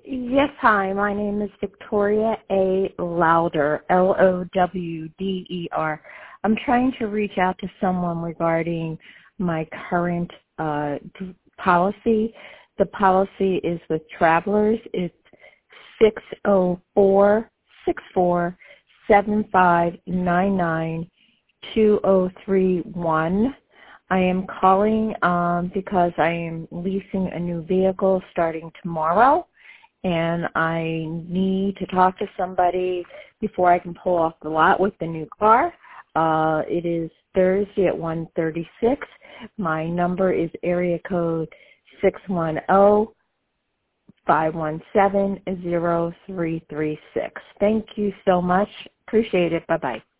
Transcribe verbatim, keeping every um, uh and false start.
Yes, hi. My name is Victoria A. Lowder, L O W D E R. I'm trying to reach out to someone regarding my current uh, d- policy. The policy is with Travelers. It's six zero four six four seven five nine nine two zero three one. I am calling um, because I am leasing a new vehicle starting tomorrow, and I need to talk to somebody before I can pull off the lot with the new car. Uh, it is Thursday at one thirty-six. My number is area code six one zero, five one seven, zero three three six. Thank you so much. Appreciate it. Bye-bye.